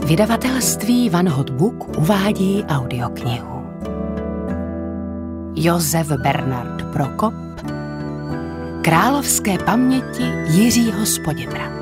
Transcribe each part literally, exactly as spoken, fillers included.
Vydavatelství Van Hot Book uvádí audioknihu. Josef Bernard Prokop, Královské paměti Jiřího z Poděbrad.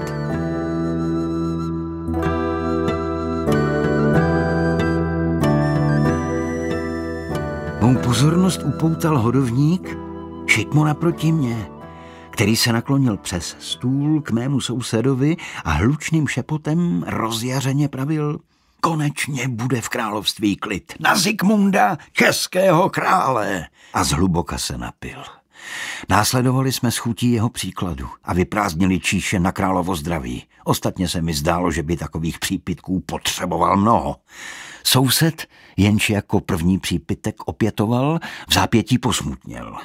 Mou pozornost upoutal hodovník, šikmo naproti mě, který se naklonil přes stůl k mému sousedovi a hlučným šepotem rozjařeně pravil: konečně bude v království klid na Zikmunda, českého krále. A zhluboka se napil. Následovali jsme s chutí jeho příkladu a vyprázdnili číše na královo zdraví. Ostatně se mi zdálo, že by takových přípitků potřeboval mnoho. Soused, jenž jako první přípitek opětoval, v zápětí posmutněl.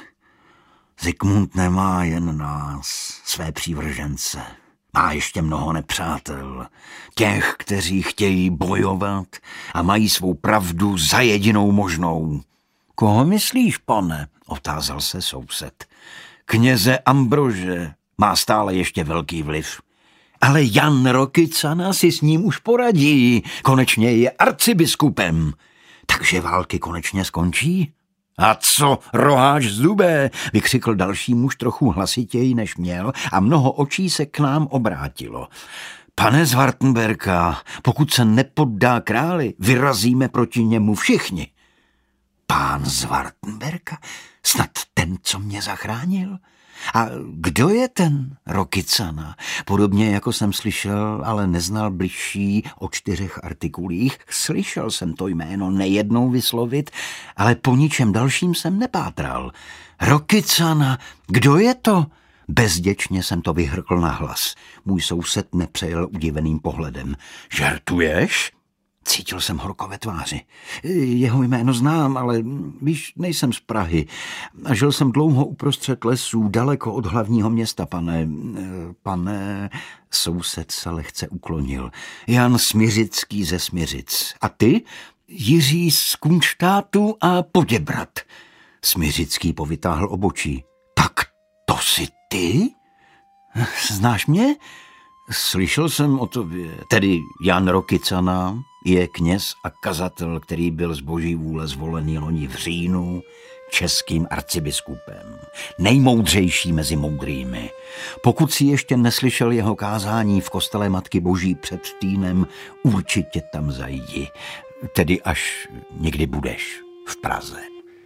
Zikmund nemá jen nás, své přívržence. Má ještě mnoho nepřátel. Těch, kteří chtějí bojovat a mají svou pravdu za jedinou možnou. Koho myslíš, pane? Otázal se soused. Kněze Ambrože má stále ještě velký vliv. Ale Jan Rokycana si s ním už poradí. Konečně je arcibiskupem. Takže války konečně skončí? A co, roháč zubé, vykřikl další muž trochu hlasitěji, než měl, a mnoho očí se k nám obrátilo. Pane z Wartenberka, pokud se nepoddá králi, vyrazíme proti němu všichni. Pán z Wartenberka? Snad ten, co mě zachránil? A kdo je ten Rokycana? Podobně jako jsem slyšel, ale neznal bližší o čtyřech artikulích. Slyšel jsem to jméno nejednou vyslovit, ale po ničem dalším jsem nepátral. Rokycana, kdo je to? Bezděčně jsem to vyhrkl na hlas. Můj soused nepřejel udiveným pohledem. Žertuješ? Cítil jsem horko ve tváři. Jeho jméno znám, ale víš, nejsem z Prahy. A žil jsem dlouho uprostřed lesů, daleko od hlavního města, pane... Pane... Soused se lehce uklonil. Jan Smiřický ze Smiřic. A ty? Jiří z Kunštátu a Poděbrad. Smiřický povytáhl obočí. Tak to jsi ty? Znáš mě? Slyšel jsem o tobě. Tedy Jan Rokycana je kněz a kazatel, který byl z boží vůle zvolený loni v říjnu českým arcibiskupem. Nejmoudřejší mezi moudrými. Pokud si ještě neslyšel jeho kázání v kostele Matky Boží před týdnem, určitě tam zajdi. Tedy až někdy budeš v Praze.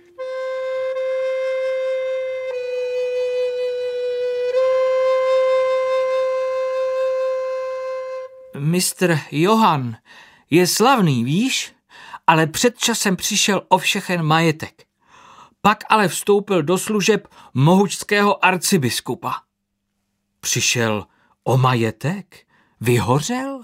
Mistr Johann je slavný, víš, ale před časem přišel o všechen majetek. Pak ale vstoupil do služeb mohučského arcibiskupa. Přišel o majetek? Vyhořel?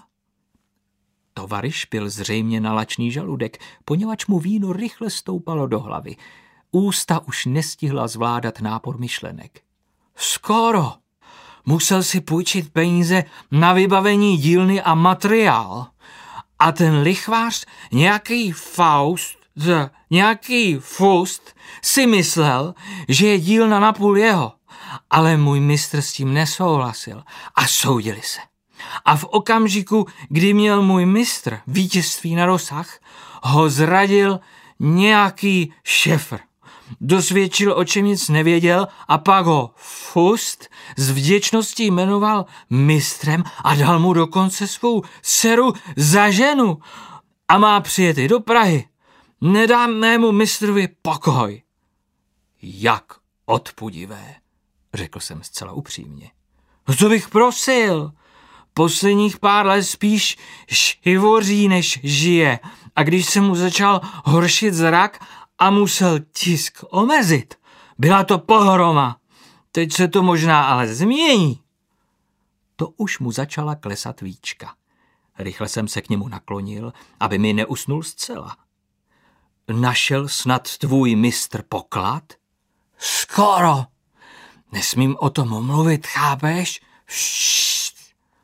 Tovaryš pil zřejmě na lačný žaludek, poněvadž mu víno rychle stoupalo do hlavy. Ústa už nestihla zvládat nápor myšlenek. Skoro. Musel si půjčit peníze na vybavení dílny a materiál. A ten lichvář, nějaký Faust, nějaký Fust, si myslel, že je dílna napůl jeho. Ale můj mistr s tím nesouhlasil a soudili se. A v okamžiku, kdy měl můj mistr vítězství na dosah, ho zradil nějaký šefr. Dosvědčil, o čem nic nevěděl, a pak ho Fust s vděčností jmenoval mistrem a dal mu dokonce svou dceru za ženu a má přijet i do Prahy. Nedám mému mistrovi pokoj. Jak odpudivé, řekl jsem zcela upřímně. No to bych prosil. Posledních pár let spíš živoří, než žije. A když se mu začal horšit zrak a musel tisk omezit, byla to pohroma. Teď se to možná ale změní. To už mu začala klesat víčka. Rychle jsem se k němu naklonil, aby mi neusnul zcela. Našel snad tvůj mistr poklad? Skoro. Nesmím o tom mluvit, chápeš? Ššt.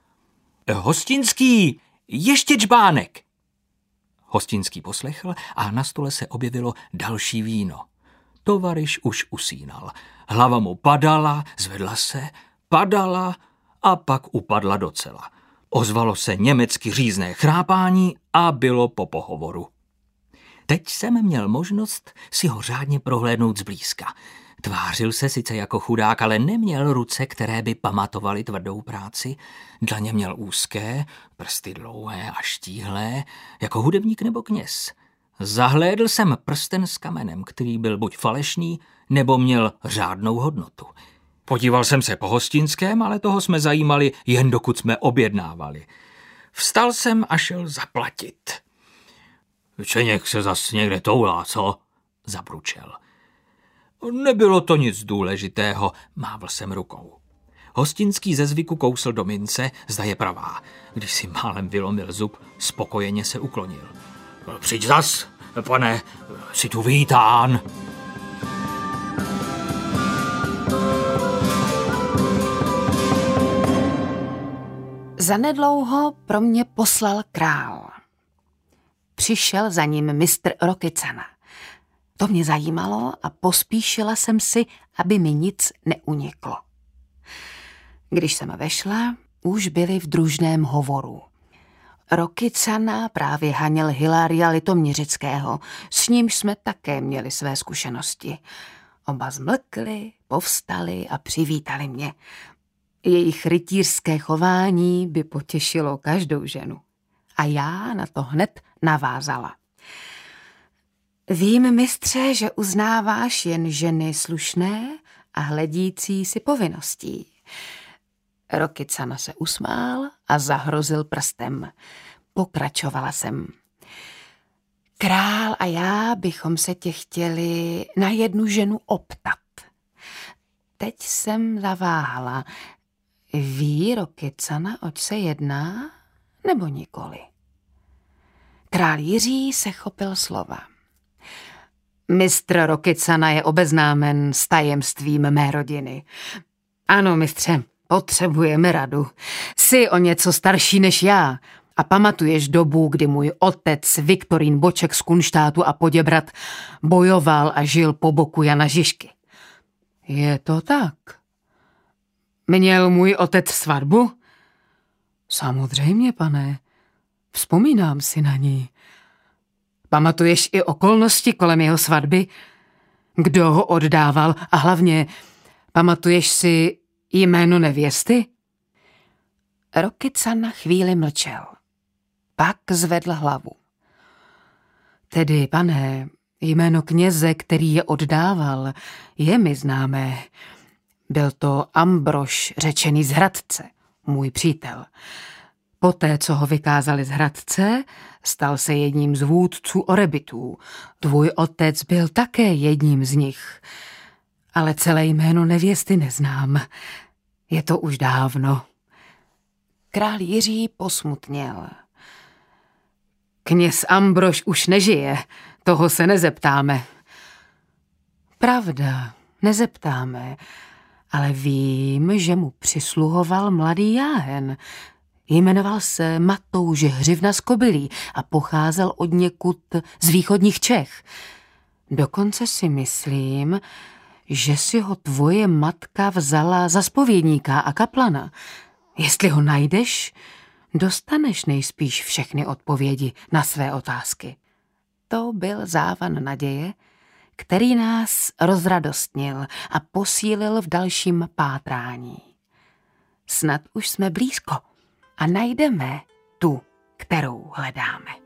Hostinský, ještě čbánek. Hostinský poslechl a na stole se objevilo další víno. Tovaryš už usínal. Hlava mu padala, zvedla se, padala a pak upadla docela. Ozvalo se německy řízné chrápání a bylo po pohovoru. Teď jsem měl možnost si ho řádně prohlédnout zblízka. Tvářil se sice jako chudák, ale neměl ruce, které by pamatovaly tvrdou práci. Dlaně měl úzké, prsty dlouhé a štíhlé, jako hudebník nebo kněz. Zahlédl jsem prsten s kamenem, který byl buď falešný, nebo měl řádnou hodnotu. Podíval jsem se po hostinském, ale toho jsme zajímali, jen dokud jsme objednávali. Vstal jsem a šel zaplatit. Čeněk se zas někde toulá, co? Zabručel. Nebylo to nic důležitého, mávl jsem rukou. Hostinský ze zvyku kousl do mince, zda je pravá. Když si málem vylomil zub, spokojeně se uklonil. Přijď zas, pane, jsi tu vítán. Zanedlouho pro mě poslal král. Přišel za ním mistr Rokycana. To mě zajímalo a pospíšila jsem si, aby mi nic neuniklo. Když jsem vešla, už byli v družném hovoru. Rokycana právě haněl Hilária Litoměřického, s nímž jsme také měli své zkušenosti. Oba zmlkli, povstali a přivítali mě. Jejich rytířské chování by potěšilo každou ženu. A já na to hned navázala. Vím, mistře, že uznáváš jen ženy slušné a hledící si povinností. Rokycana se usmál a zahrozil prstem. Pokračovala jsem. Král a já bychom se tě chtěli na jednu ženu optat. Teď jsem zaváhala. Ví Rokycana, oč se jedná, nebo nikoli? Král Jiří se chopil slova. Mistr Rokycana je obeznámen s tajemstvím mé rodiny. Ano, mistře, potřebujeme radu. Jsi o něco starší než já a pamatuješ dobu, kdy můj otec Viktorín Boček z Kunštátu a Poděbrat bojoval a žil po boku Jana Žižky. Je to tak? Měl můj otec svatbu? Samozřejmě, pane. Vzpomínám si na ní. Pamatuješ i okolnosti kolem jeho svatby? Kdo ho oddával a hlavně pamatuješ si jméno nevěsty? Rokycana chvíli mlčel. Pak zvedl hlavu. Tedy, pane, jméno kněze, který je oddával, je mi známé. Byl to Ambrož, řečený z Hradce, můj přítel. Poté, co ho vykázali z Hradce, stal se jedním z vůdců orebitů. Tvůj otec byl také jedním z nich. Ale celé jméno nevěsty neznám. Je to už dávno. Král Jiří posmutněl. Kněz Ambrož už nežije, toho se nezeptáme. Pravda, nezeptáme, ale vím, že mu přisluhoval mladý jáhen. Jmenoval se Matouš Hřivna z Kobylí a pocházel od někud z východních Čech. Dokonce si myslím, že si ho tvoje matka vzala za zpovědníka a kaplana. Jestli ho najdeš, dostaneš nejspíš všechny odpovědi na své otázky. To byl závan naděje, který nás rozradostnil a posílil v dalším pátrání. Snad už jsme blízko a najdeme tu, kterou hledáme.